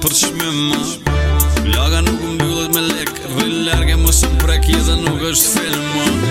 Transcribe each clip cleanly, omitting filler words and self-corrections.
për çmim. Laga nuk mbyllet me lek, vëll large mos më prek, jeta nuk është film.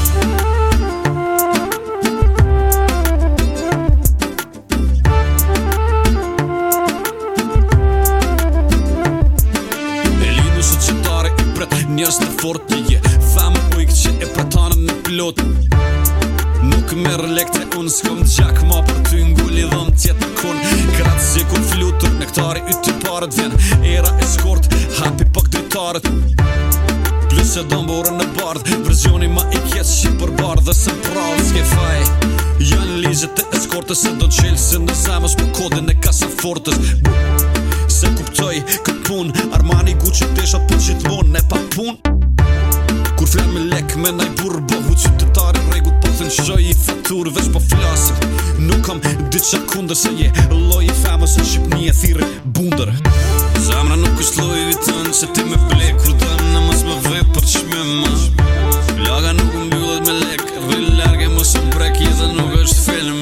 Njerës të fort të je Famë ujk që e pratanën në pilot Nuk merë lekte unë s'kom gjak ma për ty ngulli dhëm tjetë kun Kratë si kun flutur nektari yty parët vjen Era eskort hapi pak dritarët Plus e domborën në bardh Verzioni ma i kjes që për bardh dhe se prallë s'ke faj Janë ligjet e eskortës se do qelsin në zemës për kodin e kasën fortës Se kuptoj këtë pun Armani Gucci teshat për gjithmon e pa pun Kur flen me lek me naj burr bohu qytetari rregut po thën shoj i fatur veç po flasim Nuk kam diçka kundër se je lloj i famës në Shqipni e thirrë bundër Zemra nuk është lloji i tënd se ti me ble kur dëm në mos më vë për çmim Laga nuk mbyllet me lek vëll large mos më prek jeta nuk është film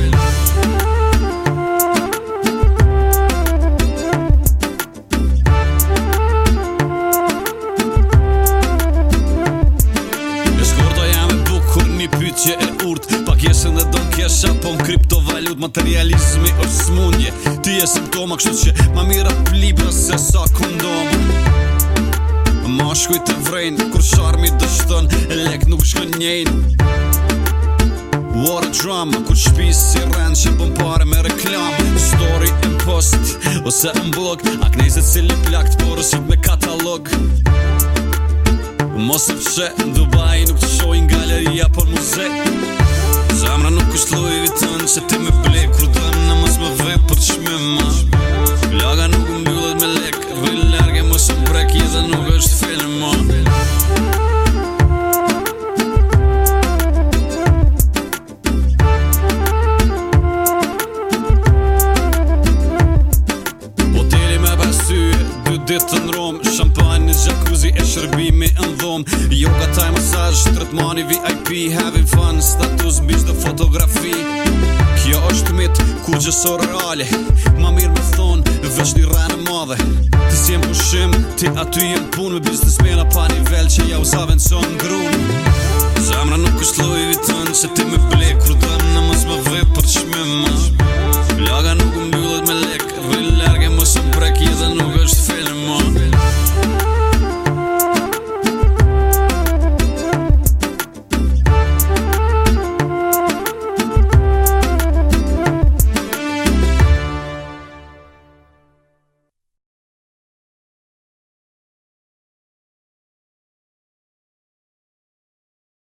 Pytje e urt, pak jesën dhe don kjesha Po në kriptovalut, materializmi është smundje Ti e simptoma, kështu që ma mira plibra se sa kondoma Mashkuj të vrejnë, kur sharmi dështon Lek nuk shkën njejnë War a drama, kur shpis si rend që bën pare me reklam Story in post, ose në blog Aknejzet cili plakt, porësit me katalog Mos e fshe, në Dubai nuk të shojnë galeria për muze Zemra nuk është lloji i tënd që ti me ble kur dëm në mos më vë për çmim Laga nuk mbyllet me lek, vëll large mos më prek jeta nuk është film Hoteli me pasye, 2 ditë në Rom Champagne, jacuzzi e shërbimi në dhom Yoga time massage, tretmani VIP Having fun, status bish dhe fotografi Kjo është mit, kur gjësor reale Ma mirë me thonë, veç një rënë madhe Ti si jem pushim, ti aty jem pun Me biznesmena pa nivel që ja uzaven son grun Zemra nuk është lloji i tënd që ti me ble kur dëm në mos më vë për çmim Laga nuk